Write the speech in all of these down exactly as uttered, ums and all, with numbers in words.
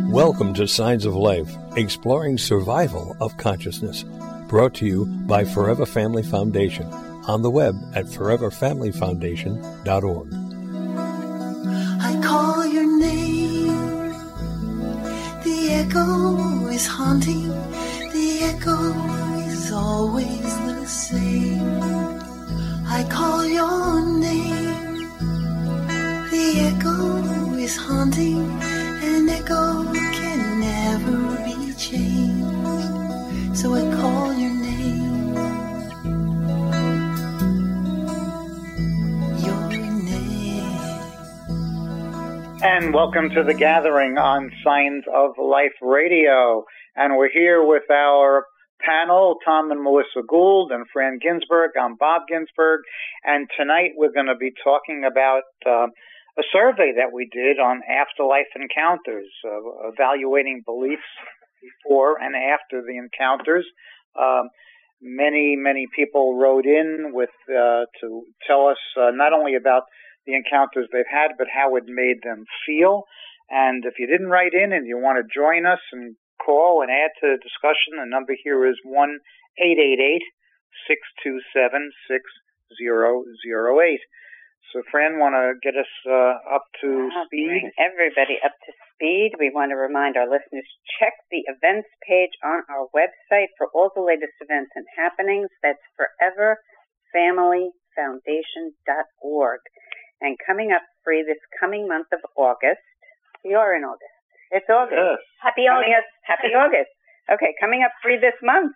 Welcome to Signs of Life, exploring survival of consciousness. Brought to you by Forever Family Foundation, on the web at forever family foundation dot org. I call your name, the echo is haunting, the echo is always the same. I call your name, the echo is haunting, an echo can never be changed, so I call your name, your name. And welcome to The Gathering on Signs of Life Radio. And we're here with our panel, Tom and Melissa Gould and Fran Ginsberg. I'm Bob Ginsberg. And tonight we're going to be talking about uh, a survey that we did on afterlife encounters, uh, evaluating beliefs before and after the encounters. Um, many, many people wrote in with uh, to tell us uh, not only about the encounters they've had, but how it made them feel. And if you didn't write in and you want to join us and call and add to the discussion, the number here is one eight eight eight, six two seven, six zero zero eight. So, Fran, want to get us uh, up to I'll speed? Bring everybody up to speed. We want to remind our listeners, check the events page on our website for all the latest events and happenings. That's forever family foundation dot org. And coming up free this coming month of August, we are in August. It's August. Yes. Happy August. Happy August. Okay, coming up free this month.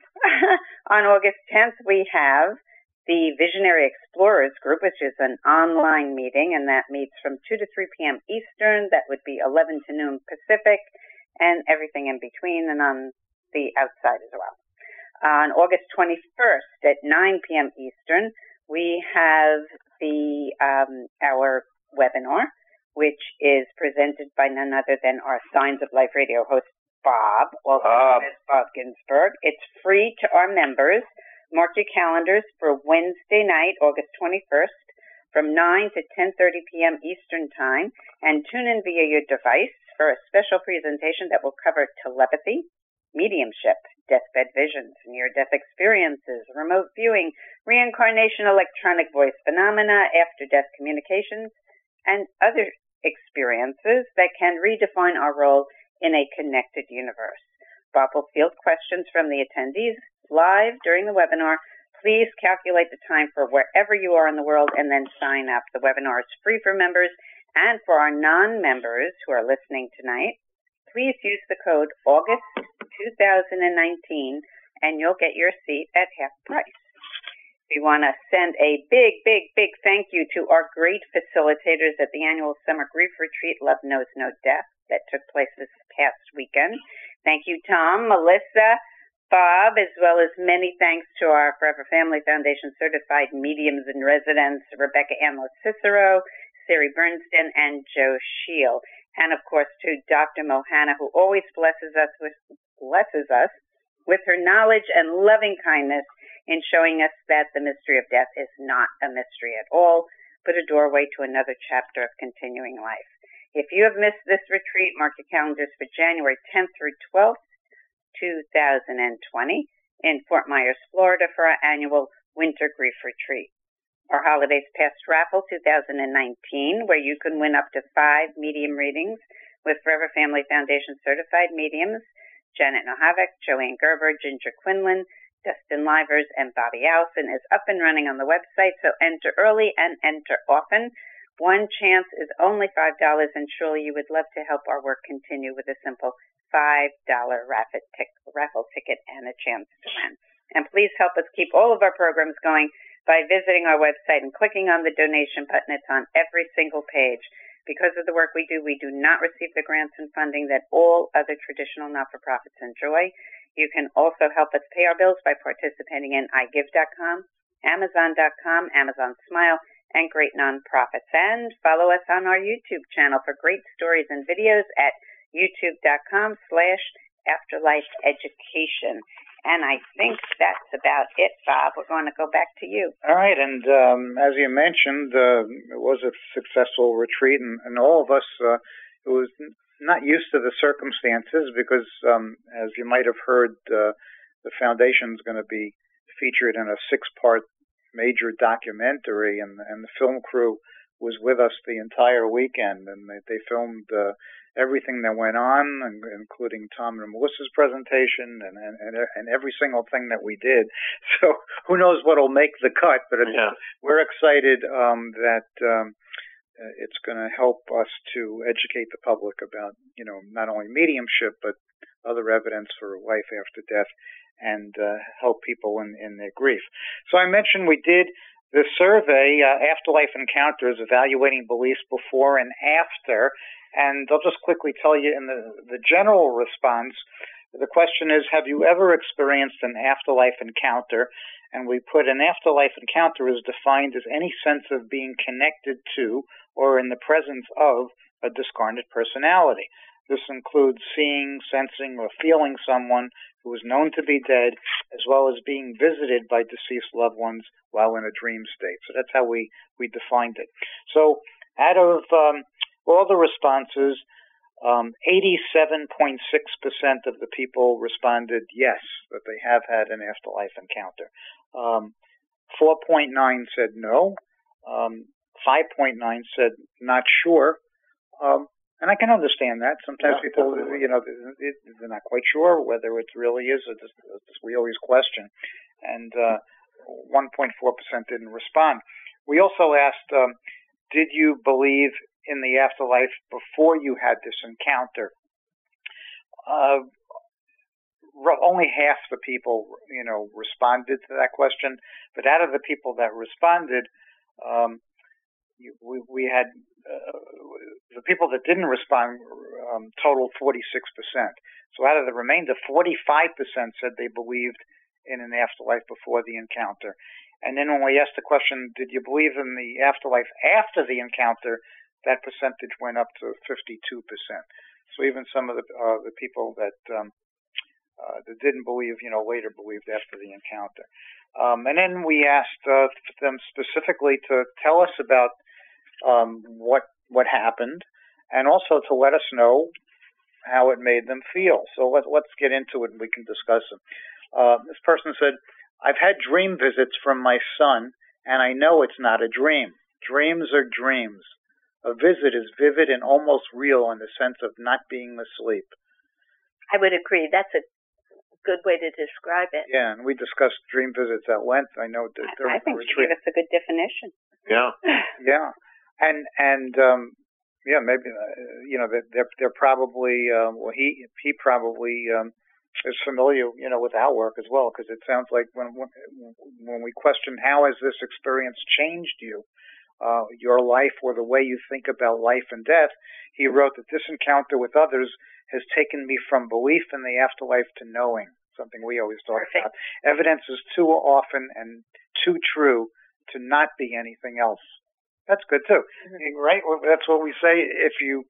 On August tenth, we have the Visionary Explorers Group, which is an online meeting, and that meets from two to three p.m. Eastern. That would be eleven to noon Pacific, and everything in between and on the outside as well. On August twenty-first at nine p.m. Eastern, we have the um, our webinar, which is presented by none other than our Signs of Life Radio host, Bob, also known as Bob Ginsberg. It's free to our members. Mark your calendars for Wednesday night, August twenty-first, from nine to ten thirty p.m. Eastern Time, and tune in via your device for a special presentation that will cover telepathy, mediumship, deathbed visions, near-death experiences, remote viewing, reincarnation, electronic voice phenomena, after-death communications, and other experiences that can redefine our role in a connected universe. Bob will field questions from the attendees live during the webinar. Please calculate the time for wherever you are in the world and then sign up. The webinar is free for members, and for our non-members who are listening tonight, please use the code August twenty nineteen and you'll get your seat at half price. We want to send a big, big, big thank you to our great facilitators at the annual Summer Grief Retreat, Love Knows No Death, that took place this past weekend. Thank you, Tom, Melissa, Bob, as well as many thanks to our Forever Family Foundation certified mediums in residence, Rebecca Amless Cicero, Sari Bernstein, and Joe Scheel. And, of course, to Doctor Mohana, who always blesses us with, blesses us with her knowledge and loving kindness in showing us that the mystery of death is not a mystery at all, but a doorway to another chapter of continuing life. If you have missed this retreat, mark your calendars for January tenth through twelfth, two thousand twenty in Fort Myers, Florida for our annual Winter Grief Retreat. Our Holidays Past Raffle two thousand nineteen, where you can win up to five medium readings with Forever Family Foundation certified mediums, Janet Nohavec, Joanne Gerber, Ginger Quinlan, Dustin Livers, and Bobby Allison, is up and running on the website, so enter early and enter often. One chance is only five dollars, and surely you would love to help our work continue with a simple five dollar raffle ticket and a chance to win. And please help us keep all of our programs going by visiting our website and clicking on the donation button. It's on every single page. Because of the work we do, we do not receive the grants and funding that all other traditional not-for-profits enjoy. You can also help us pay our bills by participating in i give dot com, amazon dot com, Amazon Smile, and great nonprofits. And follow us on our YouTube channel for great stories and videos at youtube dot com slash afterlife education. And I think that's about it, Bob. We're going to go back to you. All right, and um, as you mentioned, uh, it was a successful retreat, and, and all of us, uh, it was not used to the circumstances because, um, as you might have heard, uh, the foundation is going to be featured in a six-part major documentary, and, and the film crew was with us the entire weekend, and they, they filmed uh, everything that went on, including Tom and Melissa's presentation, and, and, and every single thing that we did. So who knows what'll make the cut, but it's, yeah. we're excited um, that um, it's going to help us to educate the public about, you know, not only mediumship, but other evidence for life after death, and uh, help people in, in their grief. So I mentioned we did the survey, uh, Afterlife Encounters, evaluating beliefs before and after. And I'll just quickly tell you in the, the general response, the question is, have you ever experienced an afterlife encounter? And we put an afterlife encounter is defined as any sense of being connected to or in the presence of a discarnate personality. This includes seeing, sensing, or feeling someone who is known to be dead, as well as being visited by deceased loved ones while in a dream state. So that's how we, we defined it. So out of um, all the responses, um, eighty-seven point six percent of the people responded yes, that they have had an afterlife encounter. Um, four point nine said no. Um, five point nine said not sure. Um, And I can understand that. Sometimes yeah, people, definitely. you know, they're not quite sure whether it really is. Or just, we always question. And uh, one point four percent didn't respond. We also asked, um, did you believe in the afterlife before you had this encounter? Uh, only half the people, you know, responded to that question. But out of the people that responded, um, we, we had uh, the people that didn't respond um, totaled forty-six percent. So out of the remainder, forty-five percent said they believed in an afterlife before the encounter. And then when we asked the question, did you believe in the afterlife after the encounter, that percentage went up to fifty-two percent. So even some of the uh, the people that um, uh, that didn't believe, you know, later believed after the encounter. Um, and then we asked uh, them specifically to tell us about um, what what happened, and also to let us know how it made them feel. So let, let's get into it and we can discuss it. Uh, this person said, I've had dream visits from my son, and I know it's not a dream. Dreams are dreams. A visit is vivid and almost real in the sense of not being asleep. I would agree. That's a good way to describe it. Yeah, and we discussed dream visits at length. I know that I think she gave us a good definition. Yeah. Yeah. And, and, um, yeah, maybe, uh, you know, they're, they're probably, uh, well, he, he probably, um, is familiar, you know, with our work as well, because it sounds like when, when, when we question how has this experience changed you, uh, your life or the way you think about life and death, he wrote that this encounter with others has taken me from belief in the afterlife to knowing, something we always talk Perfect. about. Evidence is too often and too true to not be anything else. That's good too, mm-hmm. Right? Well, that's what we say. If you,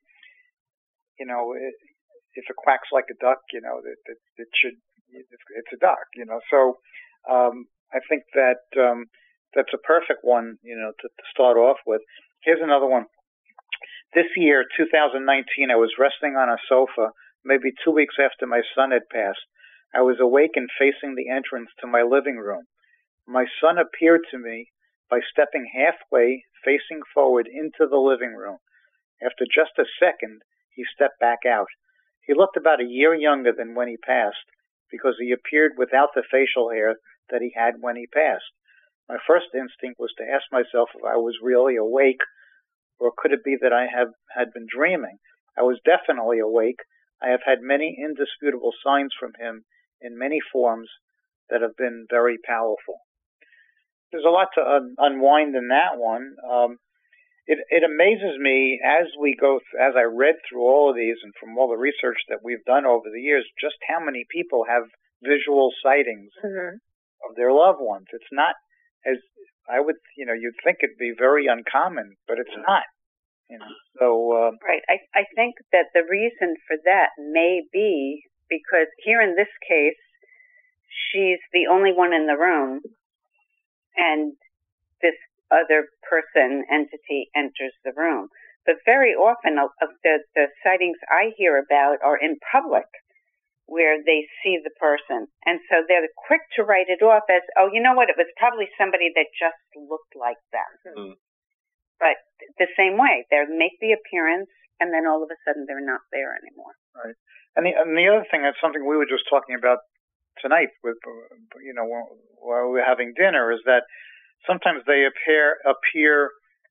you know, it, if it quacks like a duck, you know, it, it, it should, it's, it's a duck, you know. So, um, I think that, um, that's a perfect one, you know, to, to start off with. Here's another one. This year, two thousand nineteen, I was resting on a sofa, maybe two weeks after my son had passed. I was awake and facing the entrance to my living room. My son appeared to me by stepping halfway, facing forward into the living room. After just a second, he stepped back out. He looked about a year younger than when he passed, because he appeared without the facial hair that he had when he passed. My first instinct was to ask myself if I was really awake, or could it be that I have had been dreaming? I was definitely awake. I have had many indisputable signs from him in many forms that have been very powerful. There's a lot to un- unwind in that one. Um, it, it amazes me as we go, th- as I read through all of these and from all the research that we've done over the years, just how many people have visual sightings mm-hmm. of their loved ones. It's not as, I would, you know, you'd think it'd be very uncommon, but it's not. You know, so uh, right. I I think that the reason for that may be because here in this case, she's the only one in the room, and this other person, entity, enters the room. But very often, uh, the, the sightings I hear about are in public, where they see the person. And so they're quick to write it off as, oh, you know what, it was probably somebody that just looked like them. Mm. But the same way, they make the appearance, and then all of a sudden they're not there anymore. Right. And the, and the other thing, that's something we were just talking about tonight with, you know, while we were having dinner, is that sometimes they appear, appear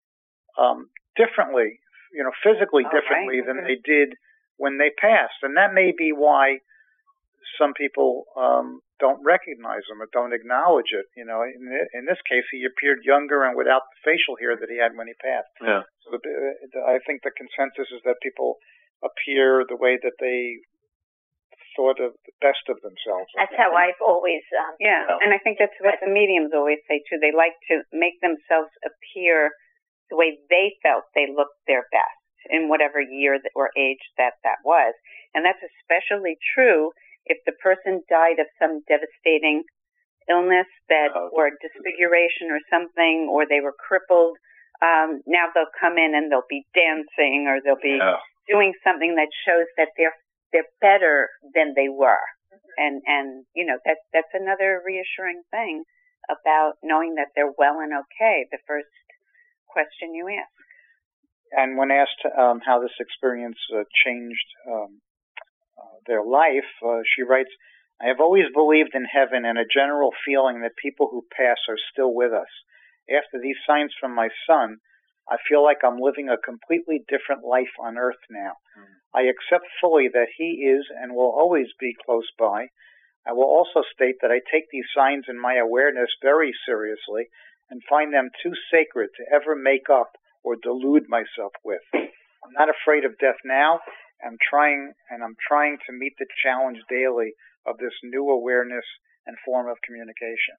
um, differently, you know, physically oh, differently right. than they did when they passed. And that may be why some people um, don't recognize him or don't acknowledge it. You know, in, in this case, he appeared younger and without the facial hair that he had when he passed. Yeah. So the, I think the consensus is that people appear the way that they thought of the best of themselves. That's how I've always. Um, yeah, well, and I think that's what the mediums always say too. They like to make themselves appear the way they felt they looked their best in whatever year or age that that was, and that's especially true if the person died of some devastating illness that, uh, or disfiguration or something, or they were crippled. Um, now they'll come in and they'll be dancing, or they'll be yeah. doing something that shows that they're they're better than they were, and and you know that that's another reassuring thing about knowing that they're well and okay. The first question you ask. And when asked um, how this experience uh, changed um, uh, their life, uh, she writes, I have always believed in heaven and a general feeling that people who pass are still with us. After these signs from my son, I feel like I'm living a completely different life on earth now. Mm. I accept fully that he is and will always be close by. I will also state that I take these signs in my awareness very seriously and find them too sacred to ever make up or delude myself with. I'm not afraid of death now. I'm trying, and I'm trying to meet the challenge daily of this new awareness and form of communication.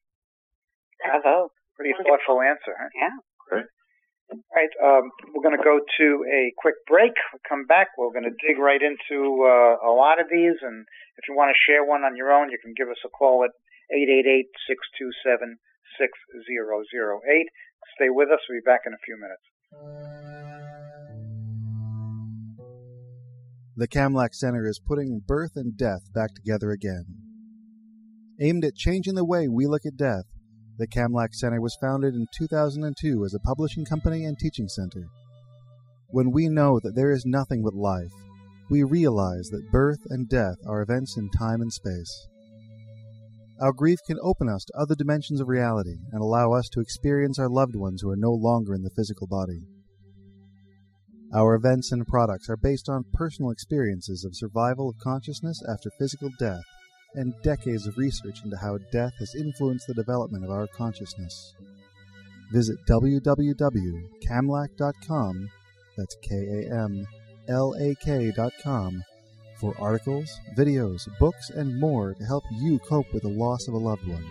Bravo. Pretty thoughtful answer, huh? Yeah. Great. All right, um, we're going to go to a quick break. We'll come back. We're going to dig right into uh, a lot of these, and if you want to share one on your own, you can give us a call at eight eight eight, six two seven, six zero zero eight. Stay with us. We'll be back in a few minutes. The Kamlach Center is putting birth and death back together again. Aimed at changing the way we look at death, the Kamlach Center was founded in two thousand two as a publishing company and teaching center. When we know that there is nothing but life, we realize that birth and death are events in time and space. Our grief can open us to other dimensions of reality and allow us to experience our loved ones who are no longer in the physical body. Our events and products are based on personal experiences of survival of consciousness after physical death and decades of research into how death has influenced the development of our consciousness. Visit w w w dot kamlak dot com, that's K A M L A K dot com, for articles, videos, books, and more to help you cope with the loss of a loved one.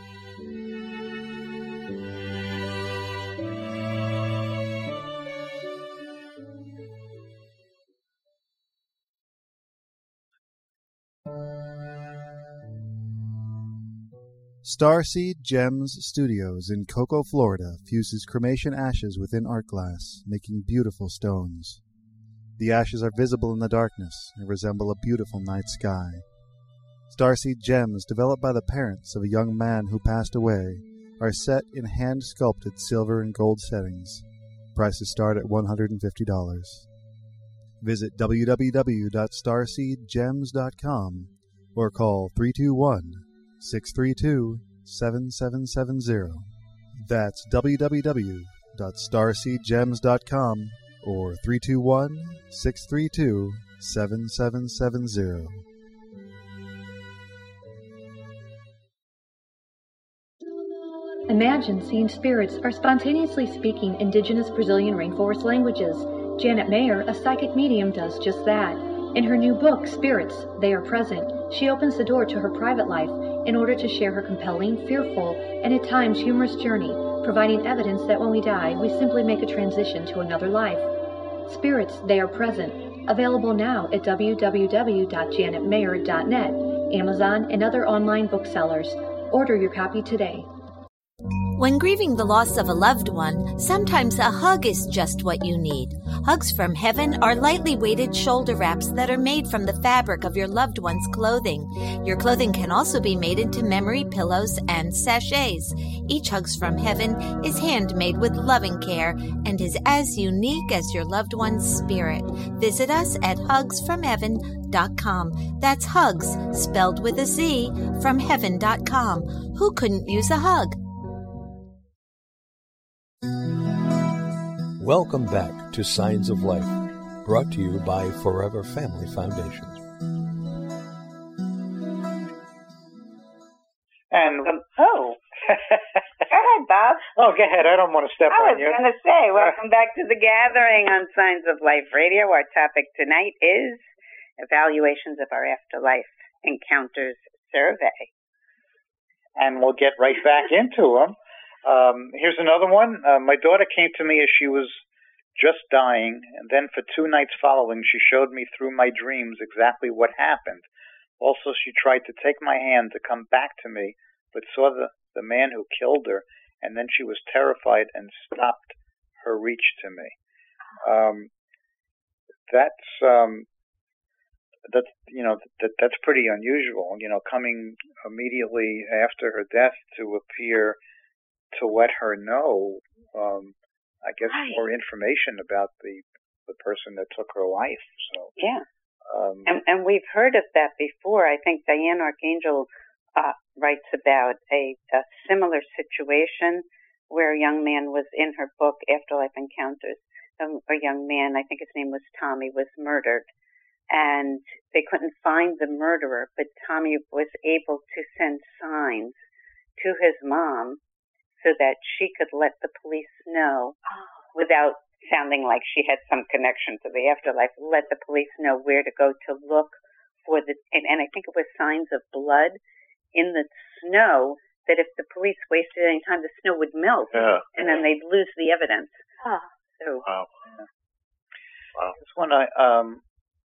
Starseed Gems Studios in Cocoa, Florida fuses cremation ashes within art glass, making beautiful stones. The ashes are visible in the darkness and resemble a beautiful night sky. Starseed Gems, developed by the parents of a young man who passed away, are set in hand-sculpted silver and gold settings. Prices start at one hundred fifty dollars. Visit w w w dot starseed gems dot com or call three two one, six three two, seven seven seven zero. That's w w w dot starseed gems dot com or three two one, six three two, seven seven seven zero. Imagine seeing spirits are spontaneously speaking indigenous Brazilian rainforest languages. Janet Mayer, a psychic medium, does just that. In her new book, Spirits, They Are Present, she opens the door to her private life in order to share her compelling, fearful, and at times humorous journey, providing evidence that when we die, we simply make a transition to another life. Spirits, They Are Present, available now at w w w dot janet mayer dot net, Amazon, and other online booksellers. Order your copy today. When grieving the loss of a loved one, sometimes a hug is just what you need. Hugs from Heaven are lightly weighted shoulder wraps that are made from the fabric of your loved one's clothing. Your clothing can also be made into memory pillows and sachets. Each Hugs from Heaven is handmade with loving care and is as unique as your loved one's spirit. Visit us at hugs from heaven dot com. That's Hugs, spelled with a Z, from heaven dot com. Who couldn't use a hug? Welcome back to Signs of Life, brought to you by Forever Family Foundation. And Um, oh, go ahead, Bob. oh, go ahead. I don't want to step I on was you. going to say, welcome back to the gathering on Signs of Life Radio. Our topic tonight is Evaluations of Our Afterlife Encounters Survey. And we'll get right back into them. Um, here's another one. Uh, my daughter came to me as she was just dying, and then for two nights following, she showed me through my dreams exactly what happened. Also, she tried to take my hand to come back to me, but saw the, the man who killed her, and then she was terrified and stopped her reach to me. Um, that's, um, that's, you know, that, that's pretty unusual, you know, coming immediately after her death to appear to let her know, um, I guess, Right. more information about the the person that took her life. So Yeah. um, And, and we've heard of that before. I think Diane Archangel uh, writes about a, a similar situation where a young man was in her book, Afterlife Encounters. Um, a young man, I think his name was Tommy, was murdered. And they couldn't find the murderer, but Tommy was able to send signs to his mom so that she could let the police know without sounding like she had some connection to the afterlife, let the police know where to go to look for the, and, and I think it was signs of blood in the snow, that if the police wasted any time, the snow would melt, Yeah. and then they'd lose the evidence. Oh. So, Wow. Wow. this one, I um,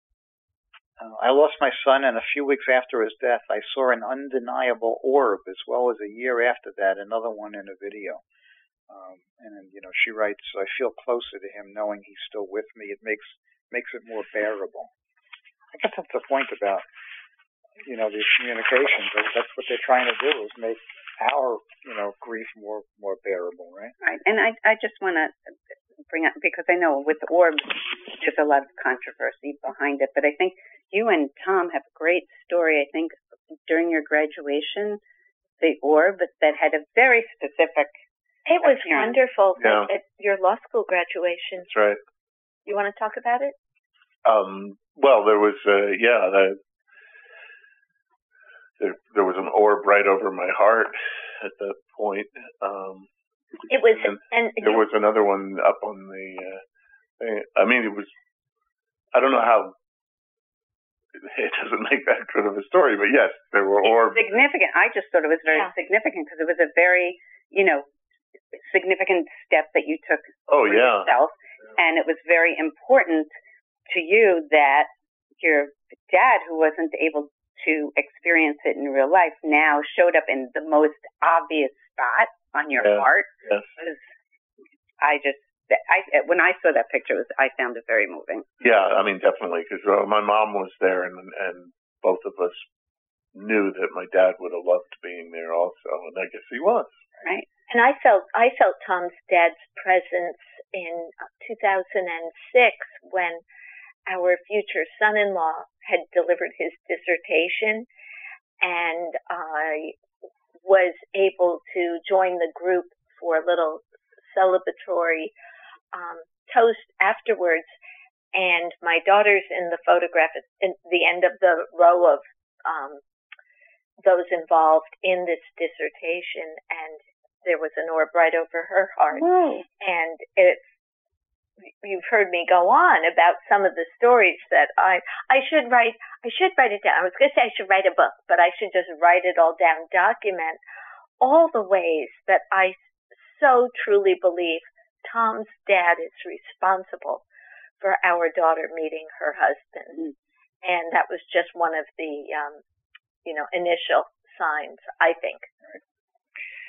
uh, I lost my son, and a few weeks after his death, I saw an undeniable orb, as well as a year after that, another one in a video. Um, and you know, she writes, "I feel closer to him knowing he's still with me. It makes makes it more bearable." I guess that's the point about, you know, these communications. That's what they're trying to do, is make our, you know, grief more more bearable, right? right. And I, I just want to bring up, because I know with the orb, there's a lot of controversy behind it, but I think you and Tom have a great story. I think during your graduation, the orb that had a very specific. It was appearance. wonderful Yeah. at, at your law school graduation. That's right. You want to talk about it? Um, well, there was, uh, yeah, the, there, there was an orb right over my heart at that point. Um, It was, and and there was another one up on the, uh, thing. I mean, it was, I don't know how, it doesn't make that good of a story, but yes, there were orbs. It's significant. I just thought it was very Yeah. significant because it was a very, you know, significant step that you took Oh, for yeah. yourself. And it was very important to you that your dad, who wasn't able to experience it in real life, now showed up in the most obvious spot on your Yeah. heart. Yes. Was, I just, I when I saw that picture, it was, I found it very moving. Yeah, I mean, definitely, because uh, my mom was there, and and both of us knew that my dad would have loved being there also, and I guess he was. Right. and I felt I felt Tom's dad's presence in two thousand six when our future son-in-law had delivered his dissertation, and I was able to join the group for a little celebratory um, toast afterwards. And my daughter's in the photograph at the end of the row of um, those involved in this dissertation, and there was an orb right over her heart. Whoa. And it, you've heard me go on about some of the stories that I I should write. I should write it down. I was going to say I should write a book, but I should just write it all down, document all the ways that I so truly believe Tom's dad is responsible for our daughter meeting her husband. And that was just one of the, um, you know, initial signs, I think.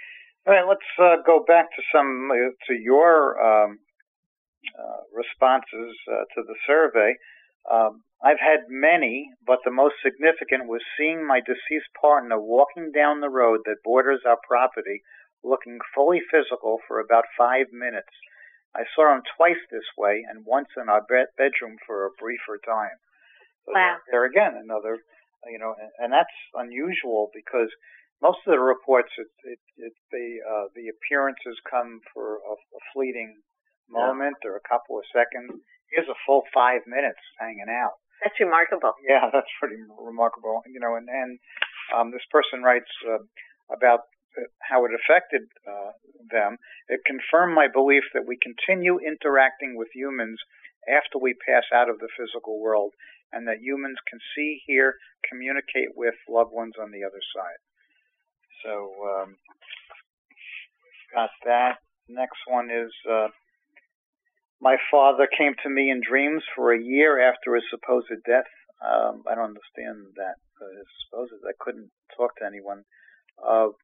All right, let's uh, go back to some uh, to your um, uh, responses uh, to the survey. Um, I've had many, but the most significant was seeing my deceased partner walking down the road that borders our property, looking fully physical for about five minutes. I saw him twice this way and once in our bed- bedroom for a briefer time. So Wow. There again, another, you know, and, and that's unusual because most of the reports, it, it, it, the uh, the appearances come for a, a fleeting moment yeah. or a couple of seconds. Here's a full five minutes hanging out. That's remarkable. Yeah, that's pretty remarkable. You know, and, and um, this person writes uh, about how it affected uh, them. It confirmed my belief that we continue interacting with humans after we pass out of the physical world, and that humans can see, hear, communicate with loved ones on the other side. So, um, got that. Next one is, uh, my father came to me in dreams for a year after his supposed death. Um, I don't understand that. Uh, his supposed, I couldn't talk to anyone. Uh,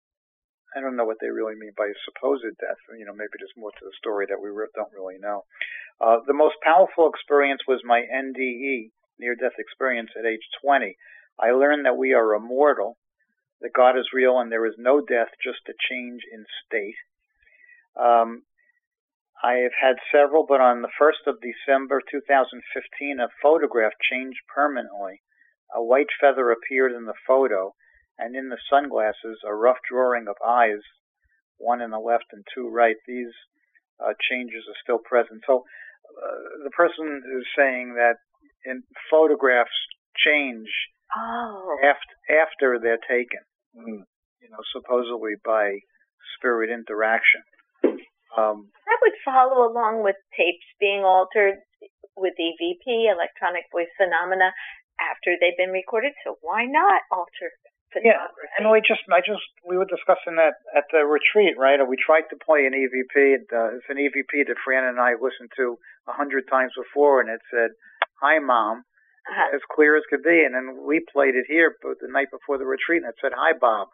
I don't know what they really mean by supposed death. You know, maybe there's more to the story that we re- don't really know. Uh, the most powerful experience was my N D E, near-death experience, at age twenty. I learned that we are immortal, that God is real, and there is no death, just a change in state. Um, I have had several, but on the first of December two thousand fifteen, a photograph changed permanently. A white feather appeared in the photo, and in the sunglasses, a rough drawing of eyes, one in the left and two right. These uh, changes are still present. So uh, the person is saying that in photographs change oh. after, after they're taken, mm. you know, supposedly by spirit interaction. Um, that would follow along with tapes being altered with E V P, electronic voice phenomena, after they've been recorded. So why not alter photography? Yeah, and we just, I just, we were discussing that at the retreat, right? We tried to play an E V P. Uh, it's an E V P that Fran and I listened to a hundred times before, and it said, "Hi, Mom," uh-huh. as clear as could be. And then we played it here the night before the retreat, and it said, "Hi, Bob."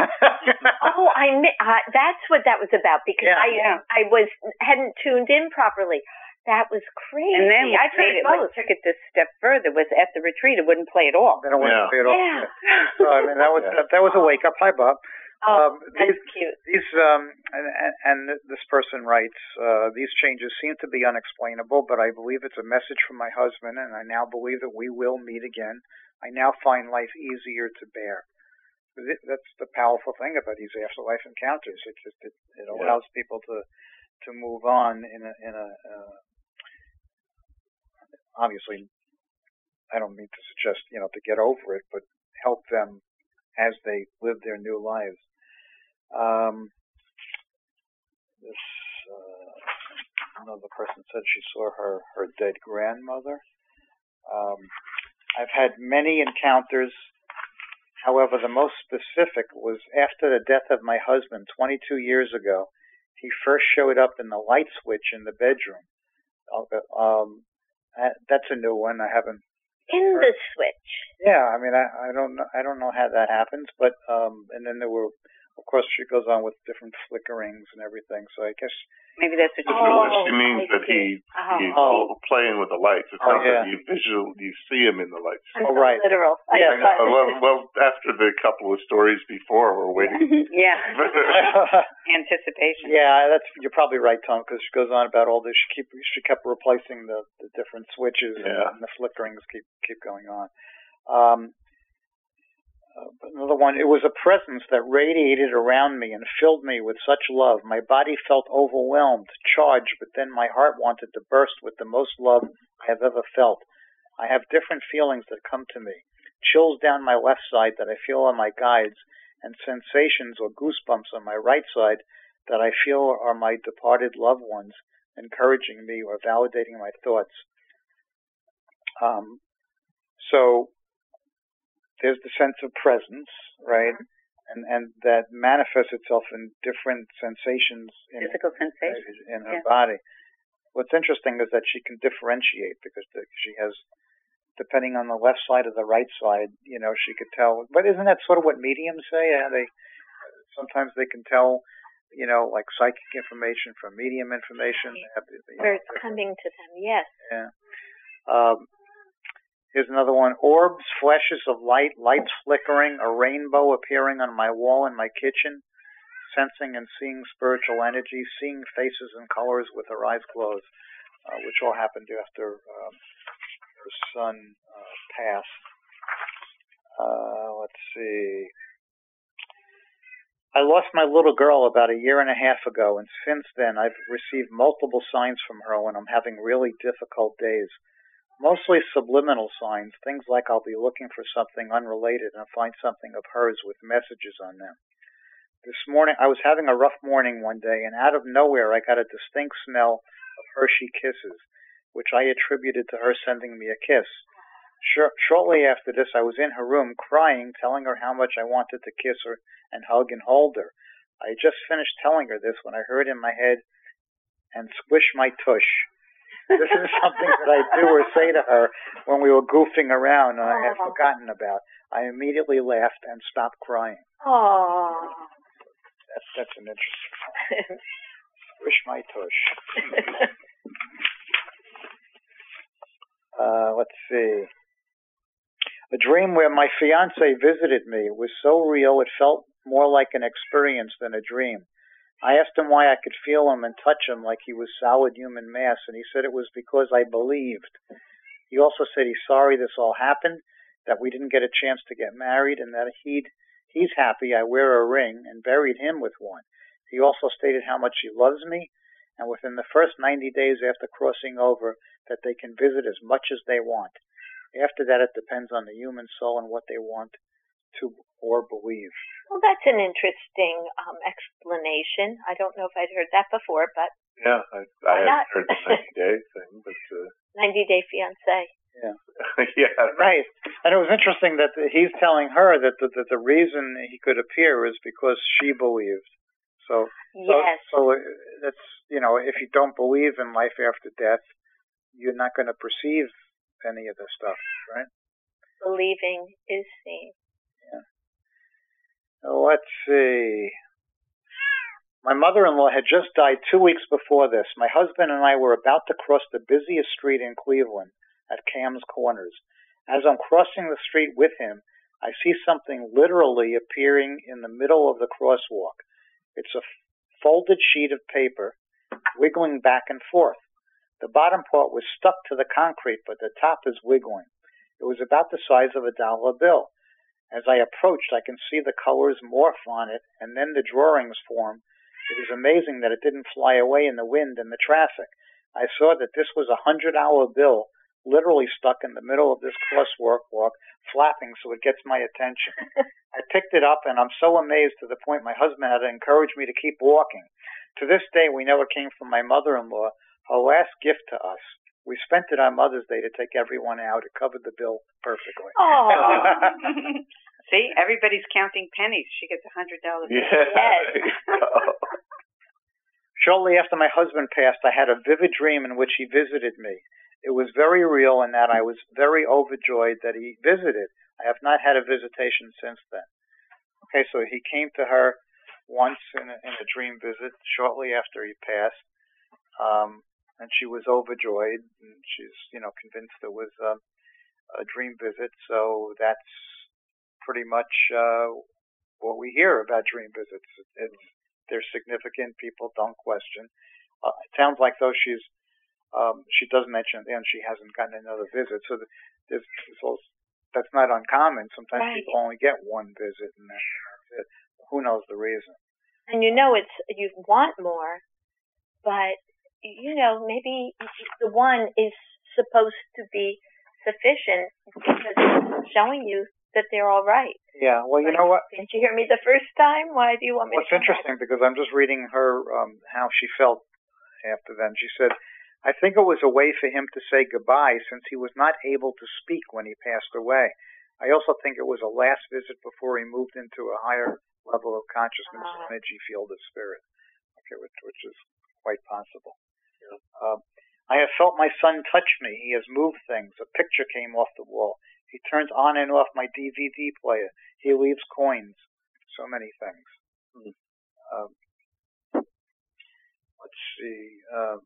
oh, I uh, that's what that was about, because yeah, I yeah. I was hadn't tuned in properly. That was crazy. And then I made it, like, took it this step further. Was at the retreat, it wouldn't play at all. They don't want yeah. to play it all. Yeah. So I mean, that was yeah. that was a wake up. Hi, Bob. Oh, um, that's these, cute. These um, and, and this person writes, uh, these changes seem to be unexplainable, but I believe it's a message from my husband, and I now believe that we will meet again. I now find life easier to bear. That's the powerful thing about these afterlife encounters. It just it, it allows yeah. people to to move on in a in a. Uh, obviously, I don't mean to suggest you know to get over it, but help them as they live their new lives. Um, this uh, another person said she saw her her dead grandmother. Um, I've had many encounters. However, the most specific was after the death of my husband twenty-two years ago. He first showed up in the light switch in the bedroom. Um, that's a new one. I haven't. In heard. The switch. Yeah, I mean, I, I don't know. I don't know how that happens, but um, and then there were, of course, she goes on with different flickerings and everything. So I guess maybe that's what she oh, means. She means that he oh. he's oh. playing with the lights. It's oh, not yeah. that you visual you see him in the lights. I'm oh, so right. Literal. Yeah. Uh, well, well, after the couple of stories before, we're waiting. yeah. Anticipation. Yeah, that's you're probably right, Tom, because she goes on about all this. She keep she kept replacing the, the different switches yeah. and the flickerings keep keep going on. Um, uh, another one, it was a presence that radiated around me and filled me with such love. My body felt overwhelmed, charged, but then my heart wanted to burst with the most love I have ever felt. I have different feelings that come to me. Chills down my left side that I feel on my guides, and sensations or goosebumps on my right side that I feel are my departed loved ones, encouraging me or validating my thoughts. Um, so there's the sense of presence, right? Mm-hmm. And and that manifests itself in different sensations in, physical sensations in her yeah. body. What's interesting is that she can differentiate because the, she has, depending on the left side or the right side, you know, she could tell. But isn't that sort of what mediums say? Yeah, they sometimes they can tell you know, like psychic information from medium information. Where it's coming to them, yes. Yeah. Um, here's another one. Orbs, flashes of light, lights flickering, a rainbow appearing on my wall in my kitchen, sensing and seeing spiritual energy, seeing faces and colors with her eyes closed, uh, which all happened after um, her son uh, passed. Uh, let's see. I lost my little girl about a year and a half ago, and since then I've received multiple signs from her when I'm having really difficult days. Mostly subliminal signs, things like I'll be looking for something unrelated and find something of hers with messages on them. This morning, I was having a rough morning one day, and out of nowhere I got a distinct smell of Hershey Kisses, which I attributed to her sending me a kiss. Shortly after this, I was in her room crying, telling her how much I wanted to kiss her and hug and hold her. I had just finished telling her this when I heard in my head, and squish my tush. This is something that I do or say to her when we were goofing around and I had forgotten about. I immediately laughed and stopped crying. Aww. That's, that's an interesting one. Squish my tush. uh, let's see. A dream where my fiancé visited me was so real it felt more like an experience than a dream. I asked him why I could feel him and touch him like he was solid human mass, and he said it was because I believed. He also said he's sorry this all happened, that we didn't get a chance to get married, and that he'd, he's happy I wear a ring, and buried him with one. He also stated how much he loves me, and within the first ninety days after crossing over, that they can visit as much as they want. After that, it depends on the human soul and what they want to or believe. Well, that's an interesting um, explanation. I don't know if I'd heard that before, but yeah, I, I hadn't heard the ninety-day thing, but uh... ninety-day fiancé. Yeah, yeah, right. And it was interesting that he's telling her that the, that the reason he could appear is because she believed. So, yes. so, so that's, you know, if you don't believe in life after death, you're not going to perceive any of this stuff, right? Believing is seeing. Yeah. Let's see. My mother-in-law had just died two weeks before this. My husband and I were about to cross the busiest street in Cleveland at Cam's Corners. As I'm crossing the street with him, I see something literally appearing in the middle of the crosswalk. It's a folded sheet of paper wiggling back and forth. The bottom part was stuck to the concrete, but the top is wiggling. It was about the size of a dollar bill. As I approached, I can see the colors morph on it, and then the drawings form. It is amazing that it didn't fly away in the wind and the traffic. I saw that this was a hundred-dollar bill, literally stuck in the middle of this crosswalk walk, flapping so it gets my attention. I picked it up, and I'm so amazed to the point my husband had to encourage me to keep walking. To this day, we know it came from my mother-in-law, her last gift to us. We spent it on Mother's Day to take everyone out. It covered the bill perfectly. Oh. See, everybody's counting pennies. She gets a hundred dollars. Yeah. Yes. Shortly after my husband passed, I had a vivid dream in which he visited me. It was very real in that I was very overjoyed that he visited. I have not had a visitation since then. Okay, so he came to her once in a, in a dream visit shortly after he passed. Um, And she was overjoyed, and she's, you know, convinced it was um, a dream visit. So that's pretty much uh, what we hear about dream visits. It's they're significant. People don't question. Uh, it sounds like though she's um, she does mention at the end she hasn't gotten another visit. So there's, there's also, that's not uncommon. Sometimes right. people only get one visit, and that's it. Who knows the reason? And you know, it's you want more, but you know, maybe the one is supposed to be sufficient because it's showing you that they're all right. Yeah, well, you like, know what? Didn't you hear me the first time? Why do you want me What's to interesting, because I'm just reading her, um, how she felt after then. She said, I think it was a way for him to say goodbye since he was not able to speak when he passed away. I also think it was a last visit before he moved into a higher level of consciousness, uh, energy field of spirit, okay, which, which is quite possible. Uh, I have felt my son touch me. He has moved things. A picture came off the wall. He turns on and off my D V D player. He leaves coins. So many things. Mm. Uh, let's see. Uh,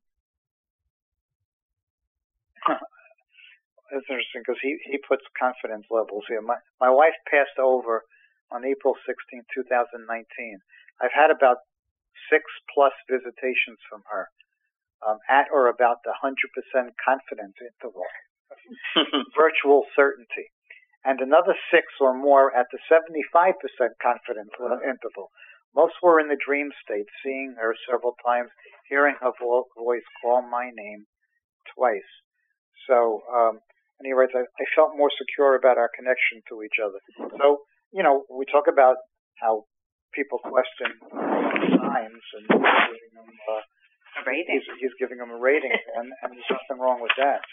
it's interesting because he, he puts confidence levels here. My, my wife passed over on April sixteenth, twenty nineteen. I've had about six plus visitations from her, um, at or about the one hundred percent confidence interval, virtual certainty, and another six or more at the seventy-five percent confidence interval. Most were in the dream state, seeing her several times, hearing her vo- voice call my name twice. So, um, and he writes, I, I felt more secure about our connection to each other. So, you know, we talk about how people question signs, and he's giving them, uh, a rating. He's, he's giving them a rating, and, and there's nothing wrong with that.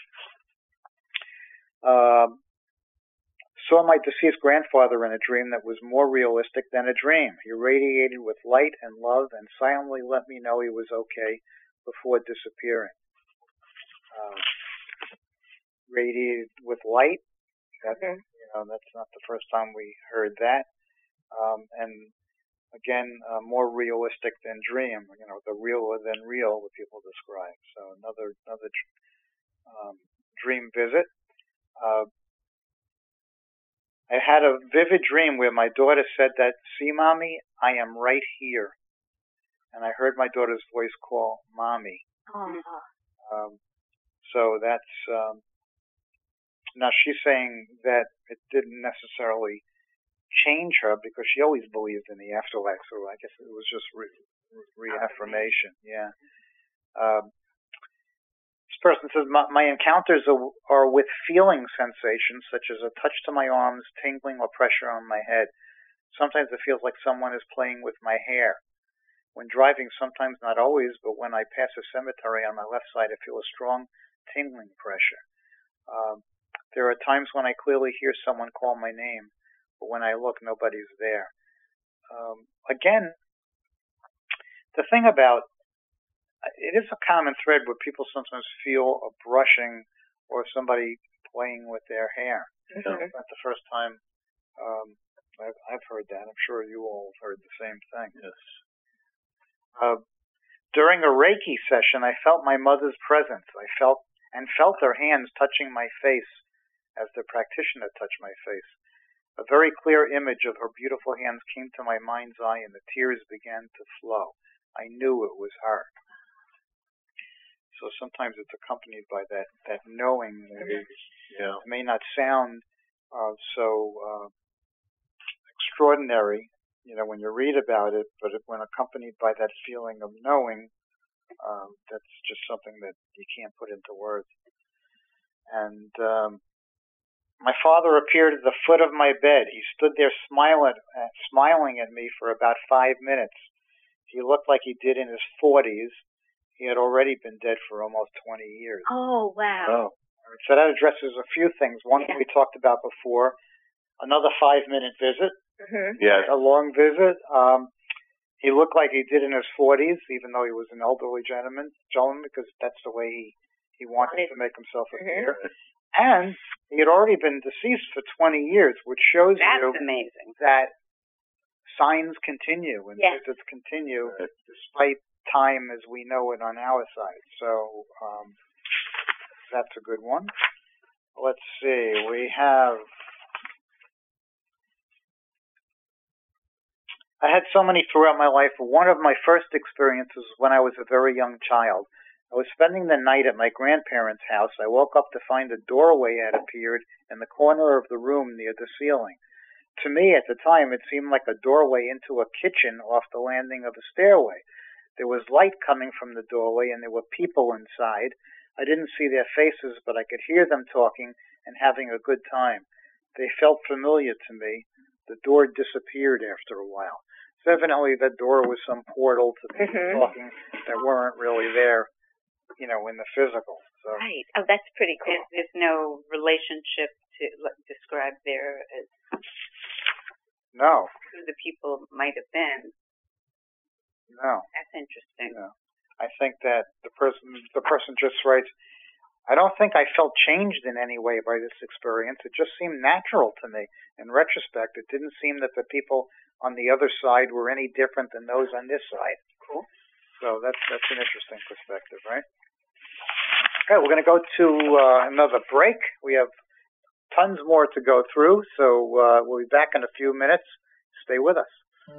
Um, saw my deceased grandfather in a dream that was more realistic than a dream. He radiated with light and love and silently let me know he was okay before disappearing. Uh, radiated with light. That, mm-hmm. You know, that's not the first time we heard that. Um, and again, uh, more realistic than dream. You know, the realer than real, what people describe. So another another um, dream visit. Uh, I had a vivid dream where my daughter said that, "See, Mommy, I am right here," and I heard my daughter's voice call Mommy. Uh-huh. Um, so that's um, now she's saying that it didn't necessarily change her because she always believed in the afterlife. So I guess it was just re- re- reaffirmation. Yeah. Um, This person says, my, my encounters are, are with feeling sensations such as a touch to my arms, tingling, or pressure on my head. Sometimes it feels like someone is playing with my hair. When driving, sometimes not always, but when I pass a cemetery on my left side, I feel a strong tingling pressure. Um, there are times when I clearly hear someone call my name, but when I look, nobody's there. Um, again, the thing about it is a common thread where people sometimes feel a brushing or somebody playing with their hair. Mm-hmm. So that's the first time um, I've, I've heard that. I'm sure you all have heard the same thing. Yes. Uh, during a Reiki session, I felt my mother's presence. I felt and felt her hands touching my face as the practitioner touched my face. A very clear image of her beautiful hands came to my mind's eye, and the tears began to flow. I knew it was her. So sometimes it's accompanied by that, that knowing. Yeah. It may not sound uh, so uh, extraordinary, you know, when you read about it, but it, when accompanied by that feeling of knowing, um, that's just something that you can't put into words. And um, my father appeared at the foot of my bed. He stood there smiling, uh, smiling at me for about five minutes. He looked like he did in his forties. He had already been dead for almost twenty years. Oh, wow. Oh. So that addresses a few things. One yeah. we talked about before, another five-minute visit, mm-hmm. yeah. a long visit. Um, he looked like he did in his forties, even though he was an elderly gentleman, gentleman because that's the way he, he wanted to make himself appear. Mm-hmm. And he had already been deceased for twenty years, which shows that's you amazing. that signs continue and yeah. visits continue right. despite time as we know it on our side. So um, that's a good one. Let's see. We have... I had so many throughout my life. One of my first experiences was when I was a very young child. I was spending the night at my grandparents' house. I woke up to find a doorway had appeared in the corner of the room near the ceiling. To me, at the time, it seemed like a doorway into a kitchen off the landing of a stairway. There was light coming from the doorway, and there were people inside. I didn't see their faces, but I could hear them talking and having a good time. They felt familiar to me. The door disappeared after a while. So evidently that door was some portal to people mm-hmm. talking that weren't really there, you know, in the physical. So. Right. Oh, that's pretty cool. There's, there's no relationship to describe there as no. who the people might have been. No. That's interesting. No. I think that the person the person just writes, I don't think I felt changed in any way by this experience. It just seemed natural to me. In retrospect, it didn't seem that the people on the other side were any different than those on this side. Cool. So that's that's an interesting perspective, right? Okay, we're going to go to uh, another break. We have tons more to go through, so uh, we'll be back in a few minutes. Stay with us.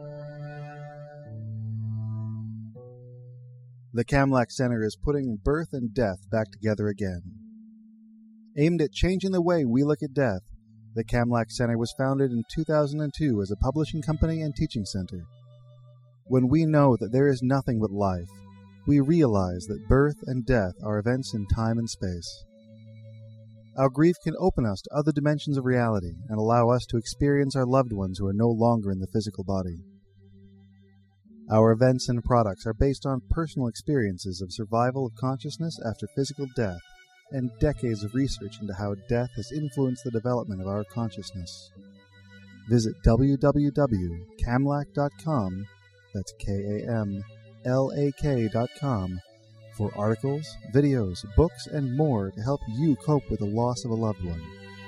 The Kamlak Center is putting birth and death back together again. Aimed at changing the way we look at death, the Kamlak Center was founded in two thousand two as a publishing company and teaching center. When we know that there is nothing but life, we realize that birth and death are events in time and space. Our grief can open us to other dimensions of reality and allow us to experience our loved ones who are no longer in the physical body. Our events and products are based on personal experiences of survival of consciousness after physical death and decades of research into how death has influenced the development of our consciousness. Visit w w w dot kamlak dot com, that's K A M L A K dot com, for articles, videos, books, and more to help you cope with the loss of a loved one.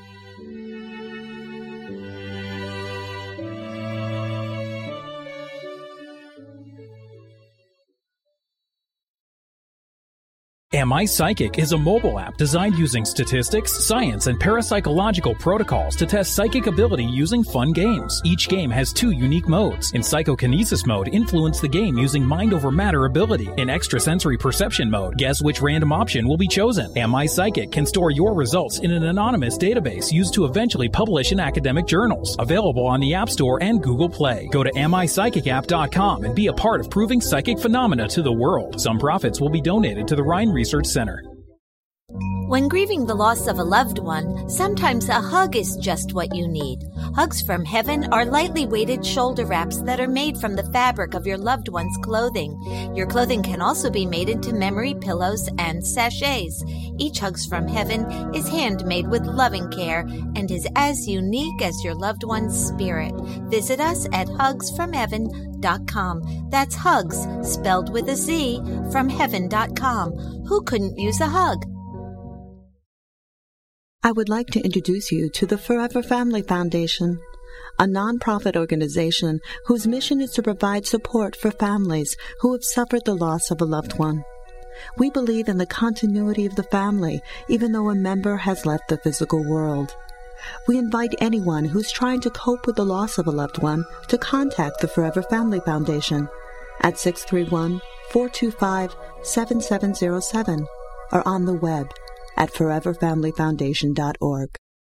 Am I Psychic is a mobile app designed using statistics, science, and parapsychological protocols to test psychic ability using fun games. Each game has two unique modes. In psychokinesis mode, influence the game using mind over matter ability. In extrasensory perception mode, guess which random option will be chosen. Am I Psychic can store your results in an anonymous database used to eventually publish in academic journals. Available on the App Store and Google Play. Go to am I psychic app dot com and be a part of proving psychic phenomena to the world. Some profits will be donated to the Rhine Research Center. When grieving the loss of a loved one, sometimes a hug is just what you need. Hugs from Heaven are lightly weighted shoulder wraps that are made from the fabric of your loved one's clothing. Your clothing can also be made into memory pillows and sachets. Each Hugs from Heaven is handmade with loving care and is as unique as your loved one's spirit. Visit us at hugs from heaven dot com. That's hugs, spelled with a Z, from heaven dot com. Who couldn't use a hug? I would like to introduce you to the Forever Family Foundation, a nonprofit organization whose mission is to provide support for families who have suffered the loss of a loved one. We believe in the continuity of the family, even though a member has left the physical world. We invite anyone who's trying to cope with the loss of a loved one to contact the Forever Family Foundation at six three one, four two five, seven seven zero seven or on the web at forever family foundation dot org.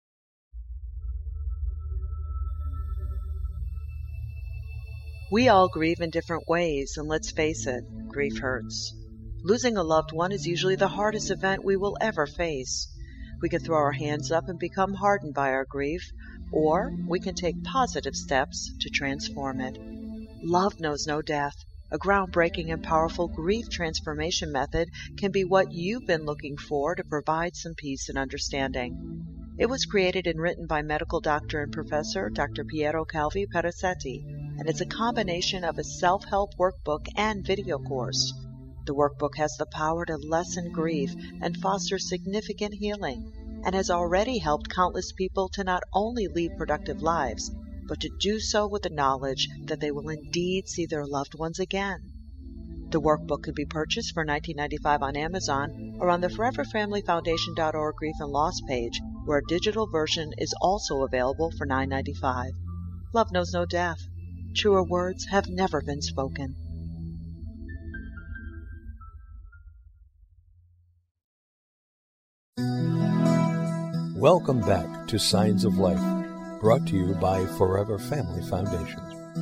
We all grieve in different ways, and let's face it, grief hurts. Losing a loved one is usually the hardest event we will ever face. We can throw our hands up and become hardened by our grief, or we can take positive steps to transform it. Love knows no death. A groundbreaking and powerful grief transformation method can be what you've been looking for to provide some peace and understanding. It was created and written by medical doctor and professor Doctor Piero Calvi Perazzetti, and it's a combination of a self-help workbook and video course. The workbook has the power to lessen grief and foster significant healing, and has already helped countless people to not only lead productive lives, but to do so with the knowledge that they will indeed see their loved ones again. The workbook could be purchased for nineteen ninety-five dollars on Amazon or on the forever family foundation dot org Grief and Loss page, where a digital version is also available for nine ninety-five. Love knows no death. Truer words have never been spoken. Welcome back to Signs of Life, brought to you by Forever Family Foundation.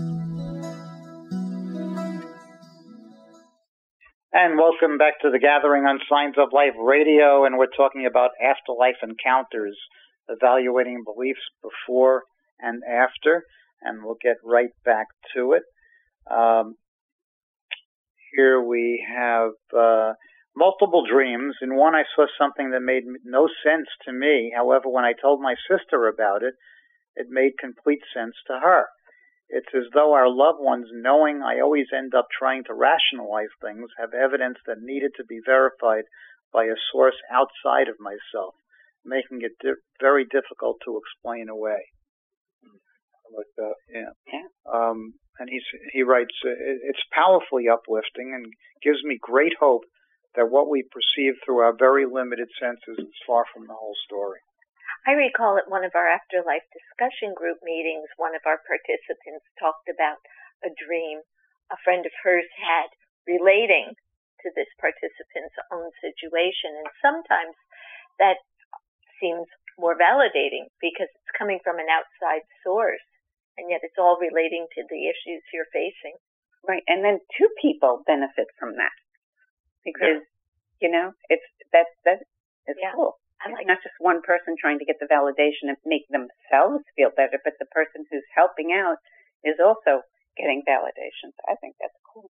And welcome back to the gathering on Signs of Life Radio, and we're talking about afterlife encounters, evaluating beliefs before and after, and we'll get right back to it. Um, here we have uh, multiple dreams. In one, I saw something that made no sense to me. However, when I told my sister about it, it made complete sense to her. It's as though our loved ones, knowing I always end up trying to rationalize things, have evidence that needed to be verified by a source outside of myself, making it di- very difficult to explain away. Like that. Yeah. yeah. Um, and he's, he writes, it's powerfully uplifting and gives me great hope that what we perceive through our very limited senses is far from the whole story. I recall at one of our afterlife discussion group meetings, one of our participants talked about a dream a friend of hers had relating to this participant's own situation. And sometimes that seems more validating because it's coming from an outside source, and yet it's all relating to the issues you're facing. Right. And then two people benefit from that because, yeah. you know, it's that, that is yeah. cool. I like it's not just one person trying to get the validation and make themselves feel better, but the person who's helping out is also getting validation. So I think that's cool.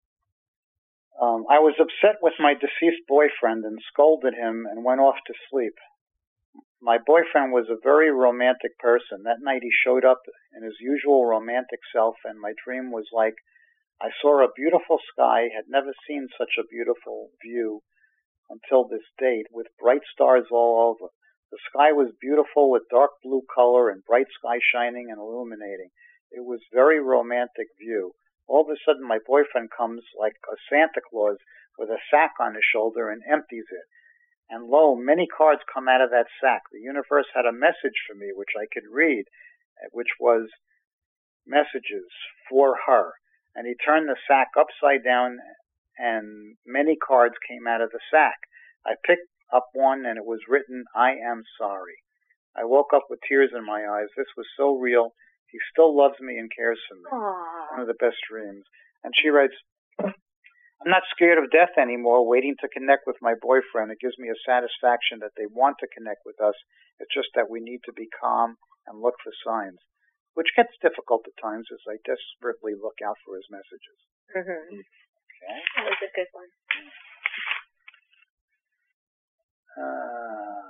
Um, I was upset with my deceased boyfriend and scolded him and went off to sleep. My boyfriend was a very romantic person. That night he showed up in his usual romantic self, and my dream was like I saw a beautiful sky, had never seen such a beautiful view until this date, with bright stars all over. The sky was beautiful with dark blue color and bright sky shining and illuminating. It was a very romantic view. All of a sudden, my boyfriend comes like a Santa Claus with a sack on his shoulder and empties it. And lo, many cards come out of that sack. The universe had a message for me, which I could read, which was messages for her. And he turned the sack upside down, and many cards came out of the sack. I picked up one, and it was written, I am sorry. I woke up with tears in my eyes. This was so real. He still loves me and cares for me. Aww. One of the best dreams. And she writes, I'm not scared of death anymore, waiting to connect with my boyfriend. It gives me a satisfaction that they want to connect with us. It's just that we need to be calm and look for signs, which gets difficult at times as I desperately look out for his messages. Mm-hmm. Okay. That was a good one. Uh,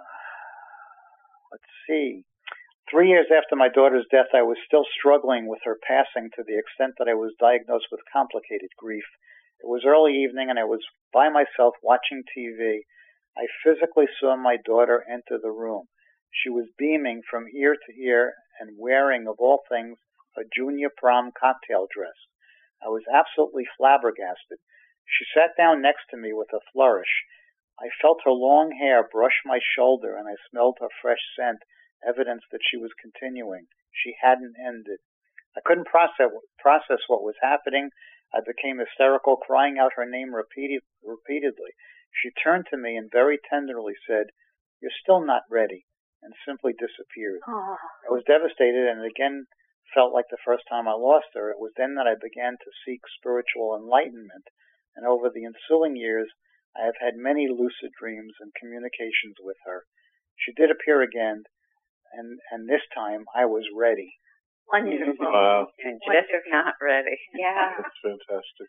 let's see. Three years after my daughter's death, I was still struggling with her passing to the extent that I was diagnosed with complicated grief. It was early evening, and I was by myself watching T V. I physically saw my daughter enter the room. She was beaming from ear to ear and wearing, of all things, a junior prom cocktail dress. I was absolutely flabbergasted. She sat down next to me with a flourish. I felt her long hair brush my shoulder, and I smelled her fresh scent, evidence that she was continuing. She hadn't ended. I couldn't process, process what was happening. I became hysterical, crying out her name repeated, repeatedly. She turned to me and very tenderly said, You're still not ready, and simply disappeared. Aww. I was devastated and again felt like the first time I lost her. It was then that I began to seek spiritual enlightenment, and over the ensuing years, I have had many lucid dreams and communications with her. She did appear again, and, and this time I was ready. Wonderful. Wow. And just not ready. Yeah. That's fantastic.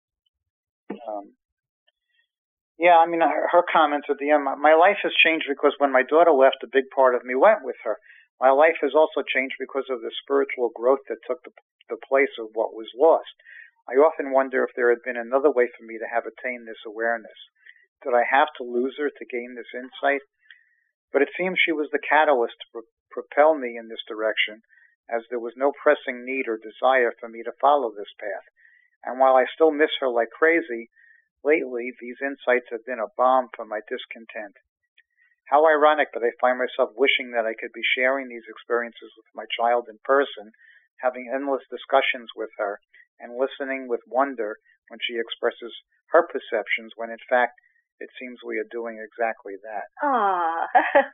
Um, yeah, I mean, her, her comments at the end, my, my life has changed because when my daughter left, a big part of me went with her. My life has also changed because of the spiritual growth that took the, the place of what was lost. I often wonder if there had been another way for me to have attained this awareness. Did I have to lose her to gain this insight? But it seems she was the catalyst to pro- propel me in this direction, as there was no pressing need or desire for me to follow this path. And while I still miss her like crazy, lately these insights have been a balm for my discontent. How ironic that I find myself wishing that I could be sharing these experiences with my child in person, having endless discussions with her, and listening with wonder when she expresses her perceptions, when in fact it seems we are doing exactly that. Aww.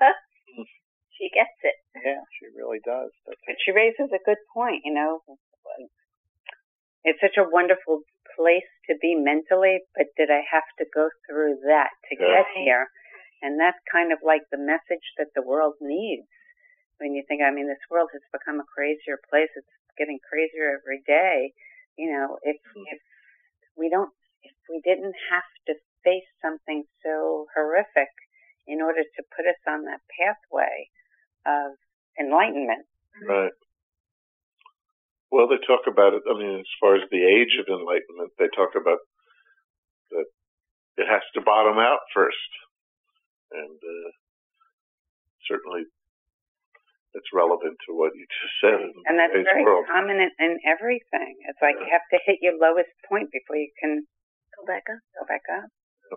She gets it. Yeah, she really does. That's but she raises a good point, you know. It's such a wonderful place to be mentally, but did I have to go through that to yeah. get here? And that's kind of like the message that the world needs. When you think, I mean, this world has become a crazier place. It's getting crazier every day. You know, if mm. if we don't, if we didn't have to face something so horrific in order to put us on that pathway of enlightenment. Right. Well, they talk about it, I mean, as far as the age of enlightenment, they talk about that it has to bottom out first. And uh, certainly it's relevant to what you just said. In and that's very world. common in, in everything. It's like yeah. you have to hit your lowest point before you can go back up. Go back up.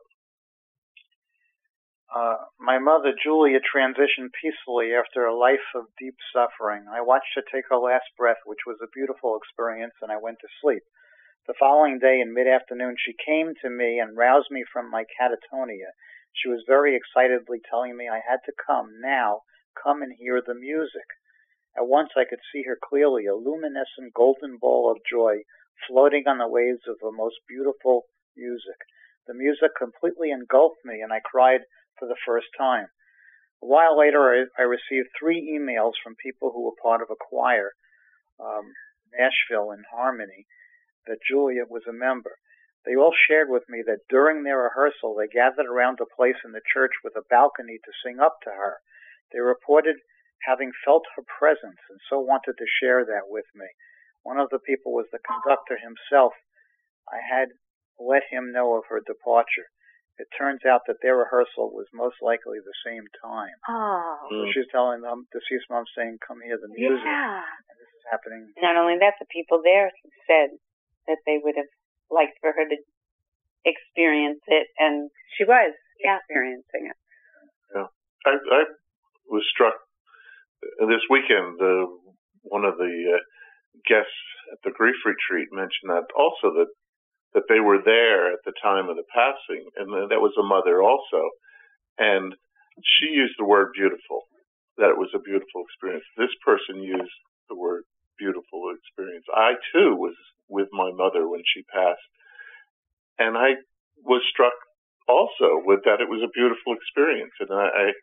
Uh, my mother, Julia, transitioned peacefully after a life of deep suffering. I watched her take her last breath, which was a beautiful experience, and I went to sleep. The following day, in mid-afternoon, she came to me and roused me from my catatonia. She was very excitedly telling me I had to come now, come and hear the music. At once I could see her clearly, a luminescent golden ball of joy floating on the waves of the most beautiful music. The music completely engulfed me, and I cried for the first time. A while later, I, I received three emails from people who were part of a choir, um, Nashville in Harmony, that Julia was a member. They all shared with me that during their rehearsal, they gathered around a place in the church with a balcony to sing up to her. They reported having felt her presence and so wanted to share that with me. One of the people was the conductor himself. I had let him know of her departure. It turns out that their rehearsal was most likely the same time. Oh. So she's telling them, deceased mom, saying, come hear the music. Yeah. And this is happening. Not only that, the people there said that they would have liked for her to experience it, and she was yeah. experiencing it. Yeah. I, I was struck this weekend. Uh, one of the uh, guests at the grief retreat mentioned that also that that they were there at the time of the passing, and that was a mother also. And she used the word beautiful, that it was a beautiful experience. This person used the word beautiful experience. I, too, was with my mother when she passed, and I was struck also with that it was a beautiful experience. And I, I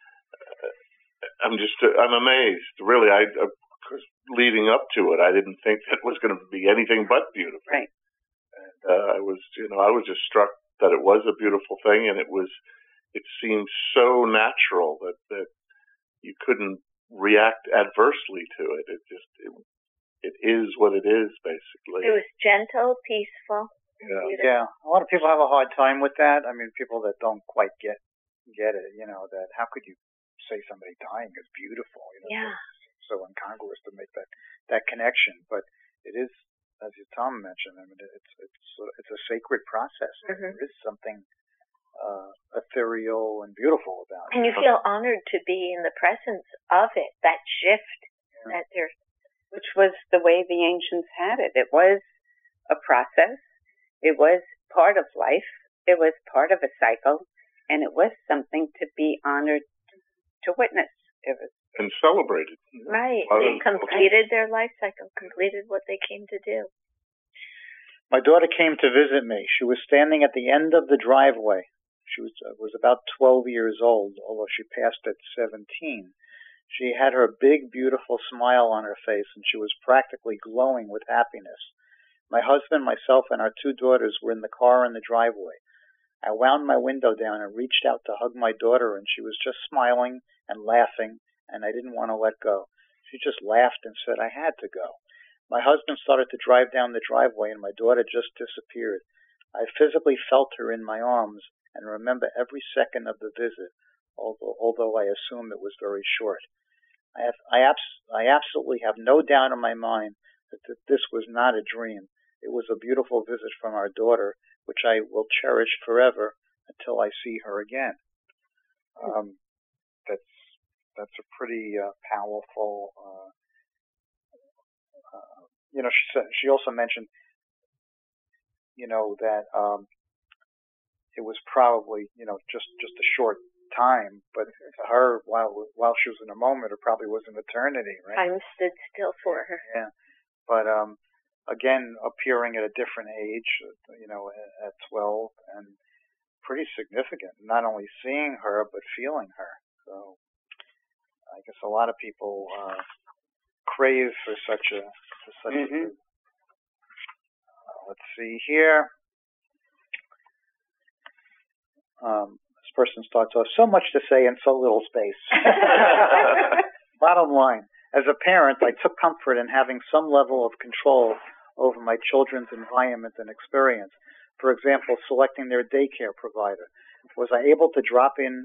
I'm just, I'm amazed, really. I, of course, leading up to it, I didn't think that was going to be anything but beautiful. Right. Uh, I was, you know, I was just struck that it was a beautiful thing, and it was, it seemed so natural that, that you couldn't react adversely to it. It just, it, it is what it is, basically. It was gentle, peaceful. Yeah. yeah, a lot of people have a hard time with that. I mean, people that don't quite get get it, you know, that how could you say somebody dying is beautiful? You know, yeah. So incongruous to make that, that connection, but it is. As Tom mentioned, I mean, it's it's it's a sacred process. Mm-hmm. There is something uh, ethereal and beautiful about it. And you feel honored to be in the presence of it. That shift, yeah. that there, which was the way the ancients had it. It was a process. It was part of life. It was part of a cycle, and it was something to be honored to witness. It was. And celebrated. Right. They completed their life cycle, completed what they came to do. My daughter came to visit me. She was standing at the end of the driveway. She was, uh, was about twelve years old, although she passed at seventeen. She had her big, beautiful smile on her face, and she was practically glowing with happiness. My husband, myself, and our two daughters were in the car in the driveway. I wound my window down and reached out to hug my daughter, and she was just smiling and laughing, and I didn't want to let go. She just laughed and said I had to go. My husband started to drive down the driveway, and my daughter just disappeared. I physically felt her in my arms and remember every second of the visit, although, although I assume it was very short. I, have, I, abs- I absolutely have no doubt in my mind that th- this was not a dream. It was a beautiful visit from our daughter, which I will cherish forever until I see her again. Um, that's That's a pretty uh, powerful, uh, uh, you know, she, said, she also mentioned, you know, that um, it was probably, you know, just, just a short time, but to her, while while she was in a moment, it probably was an eternity, right? Time stood still for her. Yeah. But, um, again, appearing at a different age, you know, at twelve, and pretty significant, not only seeing her, but feeling her. So I guess a lot of people uh, crave for such a for such mm-hmm. a. Uh, let's see here. Um, this person starts off, so much to say in so little space. Bottom line, as a parent, I took comfort in having some level of control over my children's environment and experience. For example, selecting their daycare provider. Was I able to drop in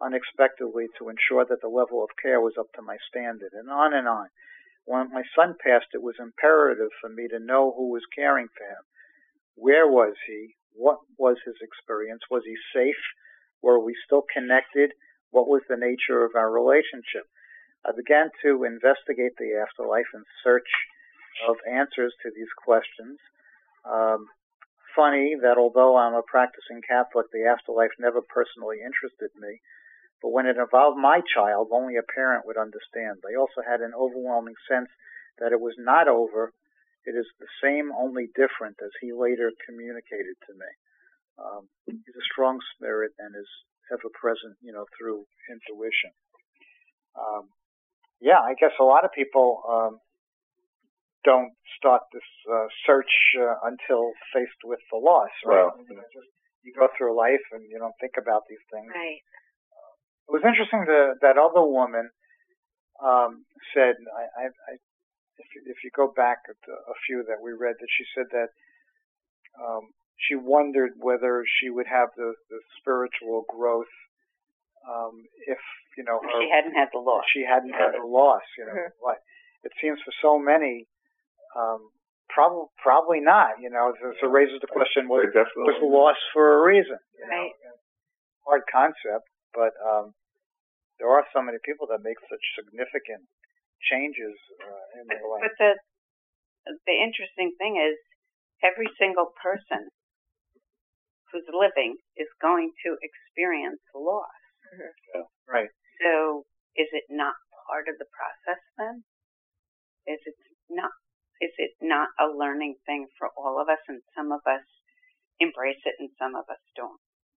unexpectedly to ensure that the level of care was up to my standard, and on and on. When my son passed, it was imperative for me to know who was caring for him. Where was he? What was his experience? Was he safe? Were we still connected? What was the nature of our relationship? I began to investigate the afterlife in search of answers to these questions. Um, funny that although I'm a practicing Catholic, the afterlife never personally interested me. But when it involved my child, only a parent would understand. I also had an overwhelming sense that it was not over. It is the same, only different, as he later communicated to me. Um, he's a strong spirit and is ever present, you know, through intuition. Um, yeah, I guess a lot of people um, don't start this uh, search uh, until faced with the loss, right? Well, you know, just, you go through life and you don't think about these things. Right. It was interesting that that other woman um, said, I, I, I, if, you, if you go back a, a few that we read, that she said that um, she wondered whether she would have the, the spiritual growth um, if, you know, her, she hadn't had the loss. She hadn't had the loss, you know. Mm-hmm. Like, it seems for so many, um, probably probably not, you know. So, so it raises the question, was, was the loss for a reason? You know? Right. Hard concept, but um, there are so many people that make such significant changes uh, in their life. But the the interesting thing is, every single person who's living is going to experience loss. Mm-hmm. Yeah. Right. So, is it not part of the process then? Is it not? Is it not a learning thing for all of us, and some of us embrace it and some of us don't?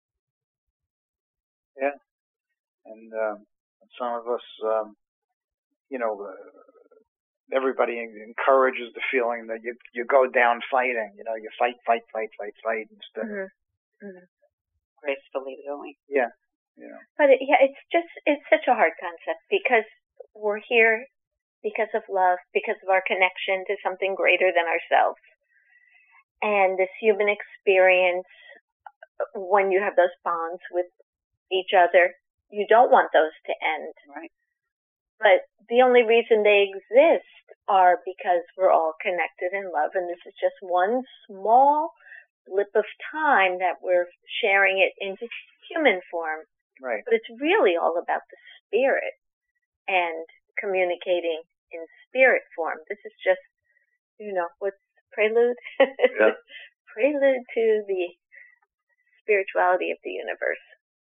Yeah, and um, some of us, um, you know, uh, everybody encourages the feeling that you you go down fighting. You know, you fight, fight, fight, fight, fight instead of Mm-hmm. Mm-hmm. gracefully going. Yeah, you know. But it, yeah, it's just it's such a hard concept because we're here because of love, because of our connection to something greater than ourselves, and this human experience. When you have those bonds with each other, you don't want those to end. Right. But the only reason they exist are because we're all connected in love, and this is just one small blip of time that we're sharing it into human form. Right. But it's really all about the spirit and communicating in spirit form. This is just, you know, what's prelude? Yeah. Prelude to the spirituality of the universe.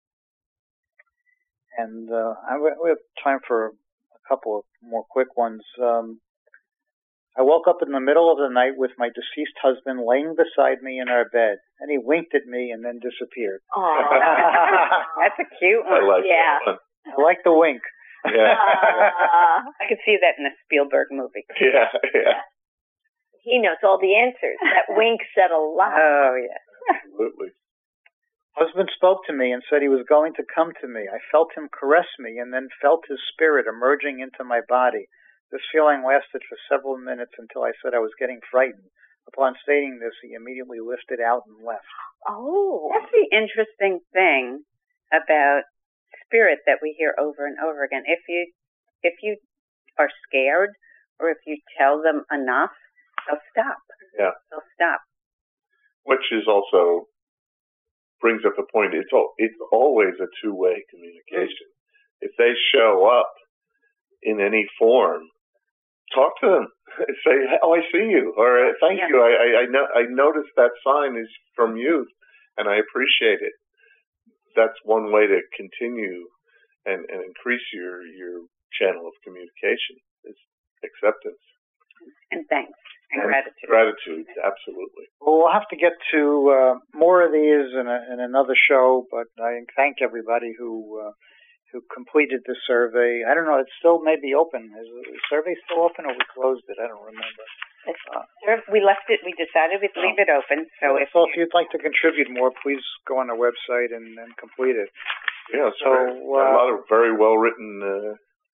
And uh, I, we have time for a couple of more quick ones. Um, I woke up in the middle of the night with my deceased husband laying beside me in our bed, and he winked at me and then disappeared. Oh, that's a cute one. I like yeah. that one. I like the wink. Yeah. Uh, I could see that in a Spielberg movie. Yeah, yeah. he knows all the answers. That wink said a lot. Oh, yeah. Absolutely. Husband spoke to me and said he was going to come to me. I felt him caress me and then felt his spirit emerging into my body. This feeling lasted for several minutes until I said I was getting frightened. Upon stating this, he immediately lifted out and left. Oh. That's the interesting thing about spirit that we hear over and over again. If you, if you are scared or if you tell them enough, they'll stop. Yeah. They'll stop. Which is also brings up the point. It's all, it's always a two-way communication. If they show up in any form, talk to them. Say, "Oh, I see you," or "Thank yeah. you. I, I, I, no, I noticed that sign is from you, and I appreciate it." That's one way to continue and, and increase your your channel of communication is acceptance and thanks and, and gratitude. Gratitude, absolutely. Well, we'll have to get to uh, more of these in, a, in another show, but I thank everybody who uh, who completed the survey. I don't know, it still may be open. Is the survey still open or we closed it? I don't remember. Uh, we left it, we decided we'd leave it open. So if, so if you'd like to contribute more, please go on our website and, and complete it. Yeah, so uh, a lot of very well written uh,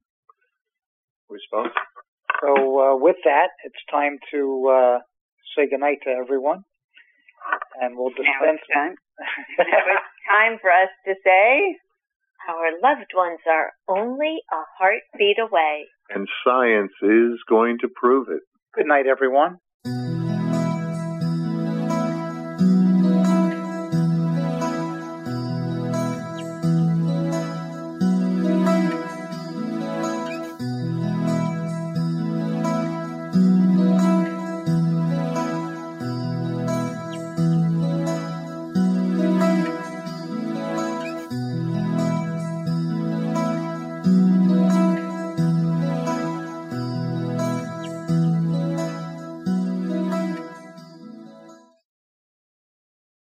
responses. So uh, with that, it's time to uh, say goodnight to everyone. And we'll dispense. Now it's time. Now it's time for us to say Our loved ones are only a heartbeat away. And science is going to prove it. Good night, everyone.